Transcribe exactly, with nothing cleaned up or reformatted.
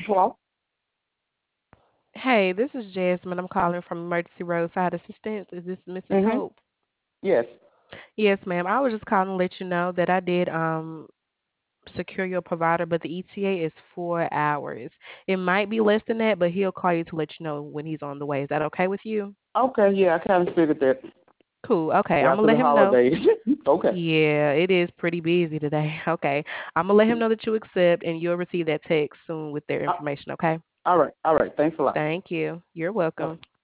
Hello? Hey, this is Jasmine. I'm calling from Emergency Roadside Assistance. Is this Missus Mm-hmm. Hope? Yes. Yes, ma'am. I was just calling to let you know that I did um secure your provider, but the E T A is four hours. It might be less than that, but he'll call you to let you know when he's on the way. Is that okay with you? Okay, yeah, I kind of figured that Cool. Okay, I'm gonna after let the him know. holidays. Okay. Yeah, it is pretty busy today. Okay. I'm gonna let him know that you accept and you'll receive that text soon with their Uh, information, okay? all right, all right. Thanks a lot. Thank you. You're welcome.